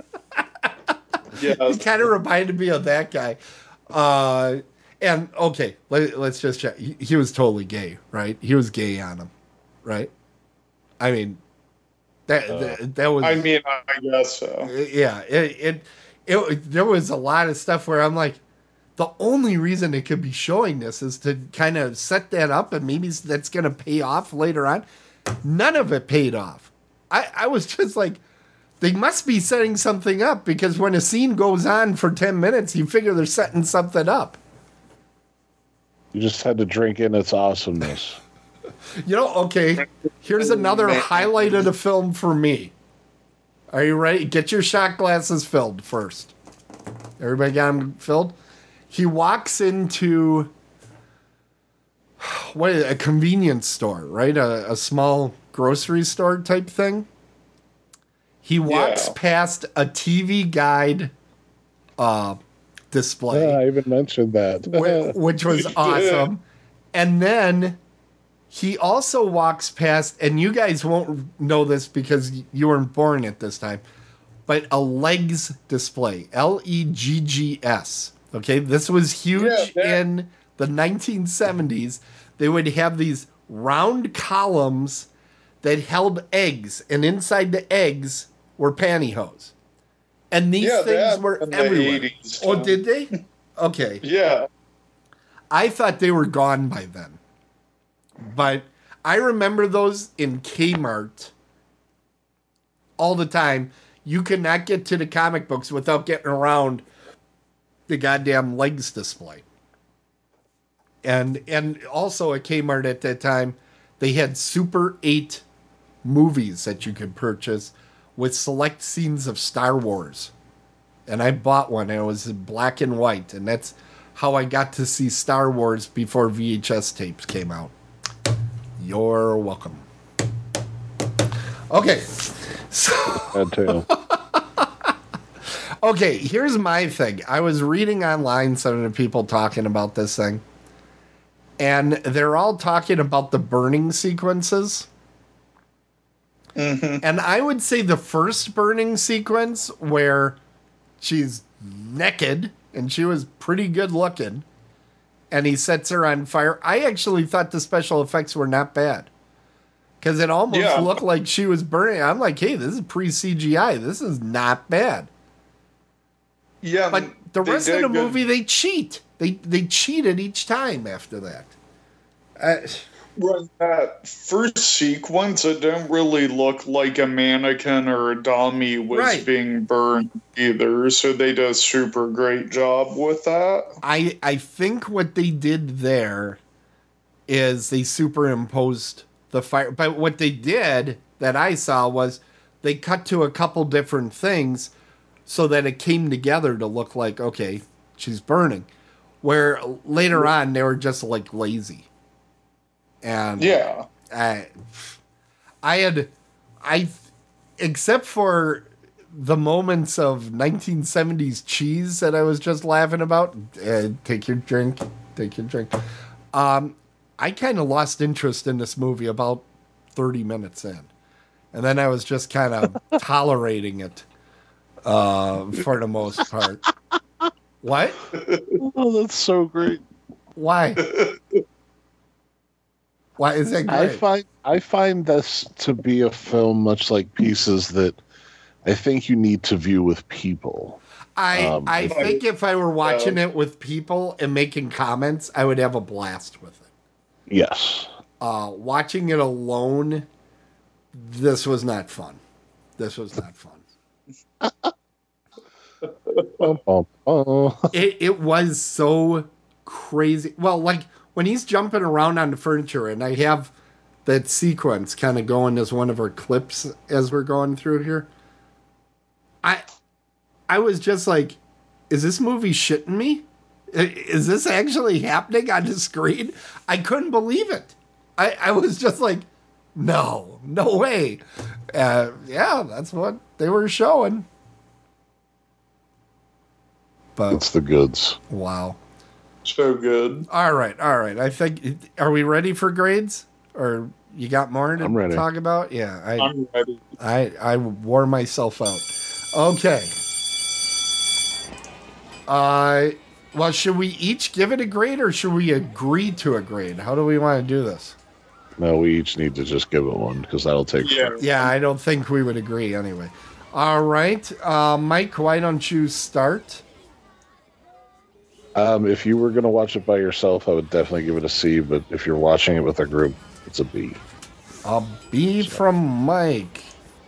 Yeah, He kind of reminded me of that guy. And okay, let's just check. He was totally gay, right? He was gay on him, right? I mean, that was. I mean, I guess so. Yeah, it there was a lot of stuff where I'm like, the only reason it could be showing this is to kind of set that up, and maybe that's going to pay off later on. None of it paid off. I was just like, they must be setting something up, because when a scene goes on for 10 minutes, you figure they're setting something up. You just had to drink in its awesomeness. You know, okay, here's another highlight of the film for me. Are you ready? Get your shot glasses filled first. Everybody got them filled? He walks into a convenience store, right? A small grocery store type thing. He walks past a TV guide display. Yeah, I even mentioned that. Which was awesome. And then he also walks past, and you guys won't know this because you weren't born at this time, but a legs display. LEGGS. Okay, this was huge in the 1970s. They would have these round columns that held eggs, and inside the eggs were pantyhose. And these things were everywhere. 80s, oh, did they? Okay. Yeah. I thought they were gone by then. But I remember those in Kmart all the time. You could not get to the comic books without getting around the goddamn legs display. And also at Kmart at that time, they had Super 8 movies that you could purchase with select scenes of Star Wars. And I bought one, and it was in black and white, and that's how I got to see Star Wars before VHS tapes came out. You're welcome. Okay. So okay, here's my thing. I was reading online some of the people talking about this thing. and they're all talking about the burning sequences. Mm-hmm. And I would say the first burning sequence where she's naked and she was pretty good looking and he sets her on fire. I actually thought the special effects were not bad because it almost looked like she was burning. I'm like, hey, this is pre-CGI. This is not bad. Yeah, But the rest of did the good. movie, they cheat. They cheated each time after that. Right, that first sequence, it didn't really look like a mannequin or a dummy was Right. being burned either, so they did a super great job with that. I think what they did there is they superimposed the fire. But what they did that I saw was they cut to a couple different things so that it came together to look like, okay, she's burning. Where later on they were just like lazy. And Yeah. I except for the moments of 1970s cheese that I was just laughing about. Take your drink. I kind of lost interest in this movie about 30 minutes in. And then I was just kind of tolerating it for the most part. What? Oh, that's so great. Why? Why is that great? I find this to be a film much like Pieces that I think you need to view with people. I think if I were watching it with people and making comments, I would have a blast with it. Yes. Watching it alone, this was not fun. It was so crazy. Well, like when he's jumping around on the furniture, and I have that sequence kind of going as one of our clips as we're going through here. I was just like, is this movie shitting me? Is this actually happening on the screen? I couldn't believe it. I was just like, no way. Yeah, that's what they were showing. But It's the goods. wow. So good. All right. I think, are we ready for grades? Or you got more to I'm ready. talk about? Yeah, I'm ready. I wore myself out. Okay. Well, should we each give it a grade or should we agree to a grade? How do we want to do this? No, we each need to just give it one because that'll take. Yeah. Yeah, I don't think we would agree anyway. All right. Mike, why don't you start? If you were going to watch it by yourself, I would definitely give it a C. But if you're watching it with a group, it's a B. A B from Mike.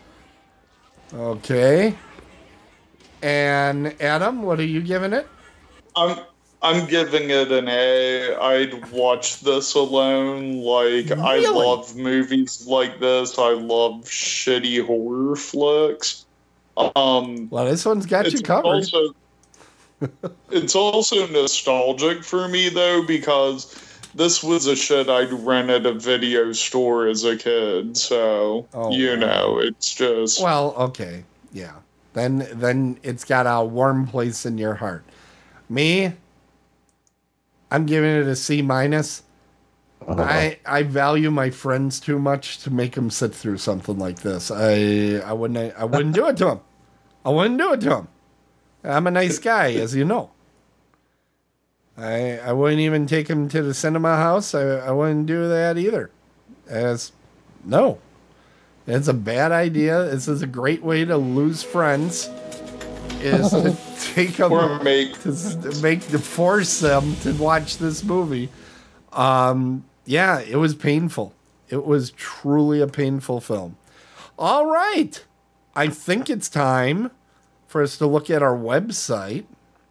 Okay. And Adam, what are you giving it? I'm giving it an A. I'd watch this alone. Like, I Really? love movies like this. I love shitty horror flicks. Well, this one's got you covered. It's also nostalgic for me, though, because this was a shit I'd rent at a video store as a kid. So, Oh, you wow. know, it's just... Well, okay. Yeah. Then it's got a warm place in your heart. Me, I'm giving it a C minus. I value my friends too much to make them sit through something like this. I wouldn't do it to them. I wouldn't do it to them. I'm a nice guy, as you know. I wouldn't even take him to the cinema house. I wouldn't do that either. No. It's a bad idea. This is a great way to lose friends. Is to take them Or make... to force them to watch this movie. Yeah, it was painful. It was truly a painful film. All right. I think it's time for us to look at our website,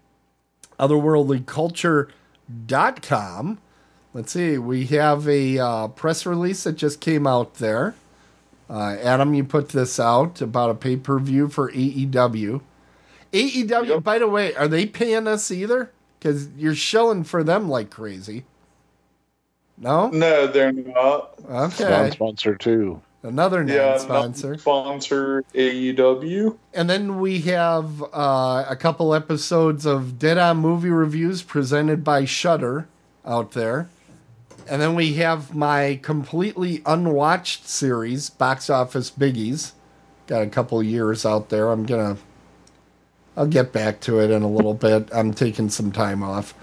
otherworldlyculture.com. Let's see. We have a press release that just came out there. Adam, you put this out about a pay-per-view for AEW. AEW, Yep. by the way, are they paying us either? Because you're shilling for them like crazy. No? No, they're not. Okay. Non-sponsor too. Another Yeah, non-sponsor. not sponsor AEW. And then we have a couple episodes of Dead On Movie Reviews presented by Shudder out there. And then we have my completely unwatched series, Box Office Biggies. Got a couple years out there. I'll get back to it in a little bit. I'm taking some time off.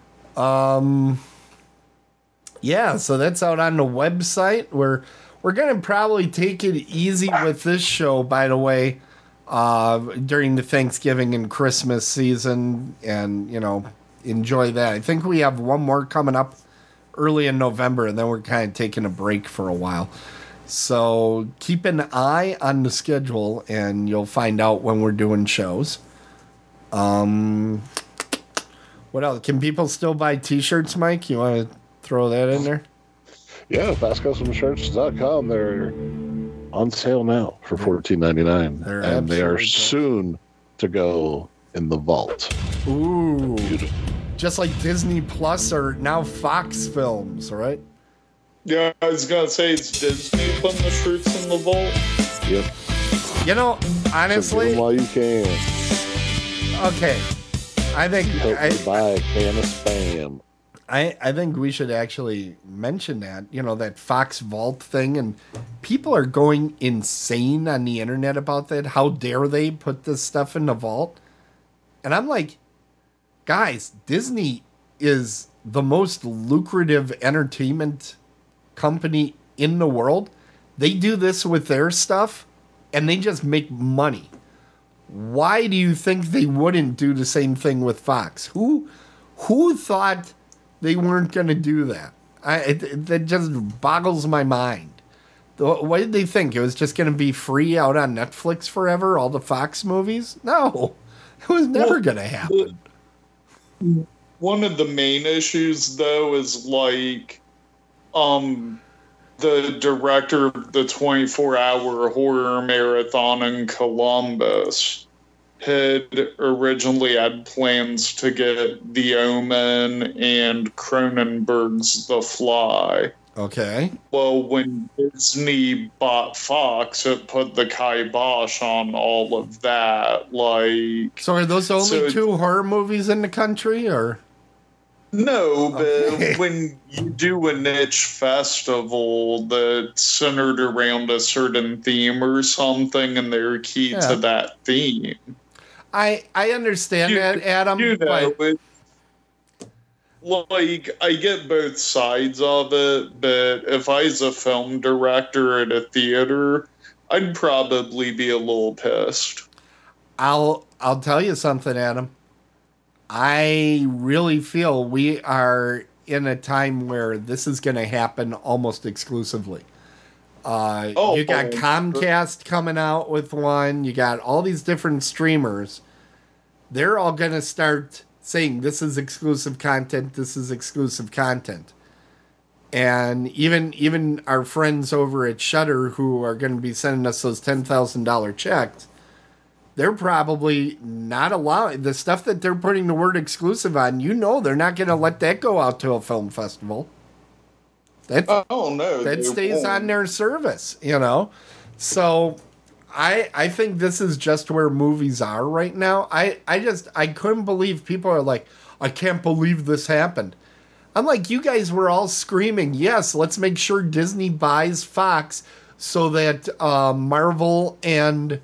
Yeah, so that's out on the website. We're gonna probably take it easy with this show, by the way, during the Thanksgiving and Christmas season, and enjoy that. I think we have one more coming up early in November, and then we're kind of taking a break for a while. So keep an eye on the schedule, and you'll find out when we're doing shows. What else? Can people still buy T-shirts, Mike? You want to throw that in there? Yeah, FastCustomShirts.com. They're on sale now for $14.99, and they are soon to go in the vault. Ooh, just like Disney Plus or now Fox Films, right? Yeah, I was gonna say it's Disney putting the shirts in the vault. Yep. Honestly, so get 'em while you can. Okay, I think Help me buy a can of Spam. I think we should actually mention that, that Fox Vault thing, and people are going insane on the internet about that. How dare they put this stuff in the vault? And I'm like, guys, Disney is the most lucrative entertainment company in the world. They do this with their stuff, and they just make money. Why do you think they wouldn't do the same thing with Fox? Who thought they weren't going to do that? That just boggles my mind. What did they think? It was just going to be free out on Netflix forever, all the Fox movies? No, it was never going to happen. One of the main issues, though, is the director of the 24-hour horror marathon in Columbus had originally had plans to get The Omen and Cronenberg's The Fly. Okay. Well, when Disney bought Fox, it put the kibosh on all of that. So are those only two horror movies in the country, or? No, but when you do a niche festival that's centered around a certain theme or something, and they're key to that theme. I understand that, Adam. I get both sides of it, but if I was a film director at a theater, I'd probably be a little pissed. I'll tell you something, Adam. I really feel we are in a time where this is going to happen almost exclusively. You got Comcast coming out with one. You got all these different streamers. They're all going to start saying this is exclusive content. This is exclusive content. And even our friends over at Shudder, who are going to be sending us those $10,000 checks, they're probably not allowing the stuff that they're putting the word exclusive on. They're not going to let that go out to a film festival. That stays on their service, So I think this is just where movies are right now. I couldn't believe people are like, I can't believe this happened. I'm like, you guys were all screaming, yes, let's make sure Disney buys Fox so that Marvel and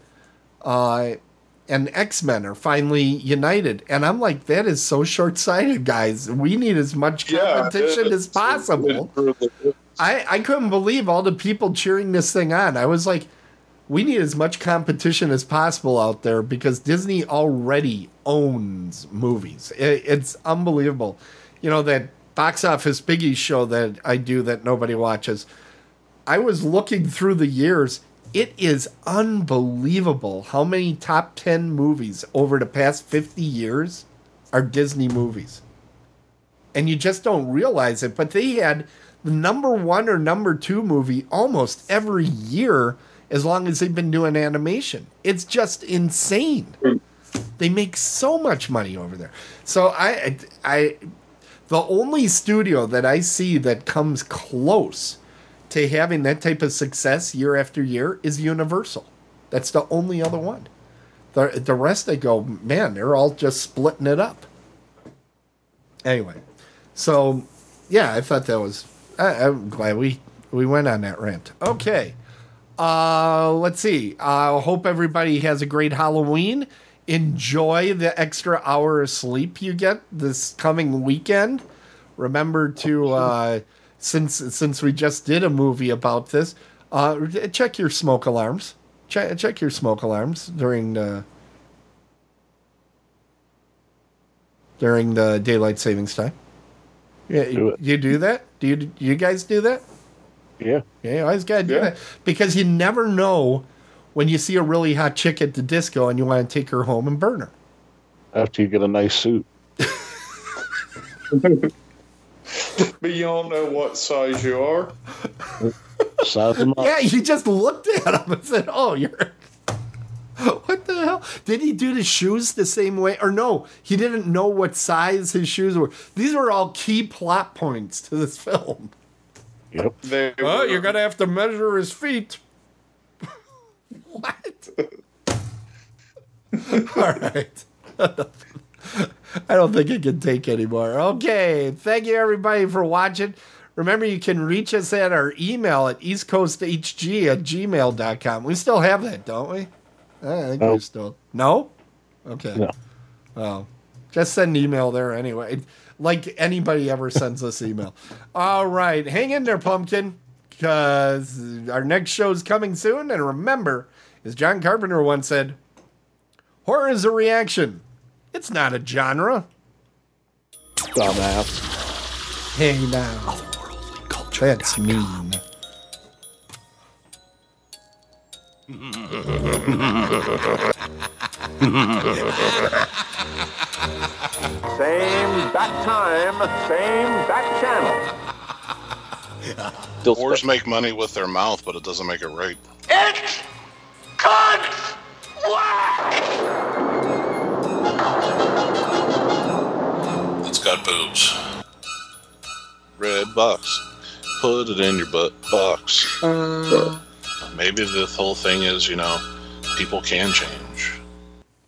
X-Men are finally united. And I'm like, that is so short-sighted, guys. We need as much competition as possible. I couldn't believe all the people cheering this thing on. I was like, we need as much competition as possible out there because Disney already owns movies. It's unbelievable. That Box Office Biggie show that I do that nobody watches. I was looking through the years. It is unbelievable how many top 10 movies over the past 50 years are Disney movies. And you just don't realize it. But they had the number 1 or number 2 movie almost every year as long as they've been doing animation. It's just insane. They make so much money over there. So the only studio that I see that comes close to having that type of success year after year is Universal. That's the only other one. The rest, they go, man, they're all just splitting it up. Anyway, so yeah, I thought that was I'm glad we went on that rant. Okay. Let's see. I hope everybody has a great Halloween. Enjoy the extra hour of sleep you get this coming weekend. Remember to, since we just did a movie about this, check your smoke alarms. Check your smoke alarms during the daylight savings time. Yeah, you do that? Do you guys do that? Yeah. Yeah, you always gotta do that because you never know when you see a really hot chick at the disco and you want to take her home and burn her. After you get a nice suit. But you don't know what size you are. Size them up. Yeah, you just looked at him and said, "Oh, you're." What the hell? Did he do the shoes the same way? Or no, he didn't know what size his shoes were. These were all key plot points to this film. Yep. You're going to have to measure his feet. What? All right. I don't think I can take anymore. Okay. Thank you, everybody, for watching. Remember, you can reach us at our email at eastcoasthg@gmail.com. We still have that, don't we? I think we still... No? Okay. No. Oh. Just send an email there anyway. Like anybody ever sends us email. All right. Hang in there, Pumpkin, because our next show's coming soon. And remember, as John Carpenter once said, horror is a reaction. It's not a genre. Dumbass. Hey, now. That's mean. Same bat time, same bat channel. Whores make money with their mouth, but it doesn't make it right. It's cunt whack! It's got boobs. Red box. Put it in your butt box. Maybe the whole thing is, people can change.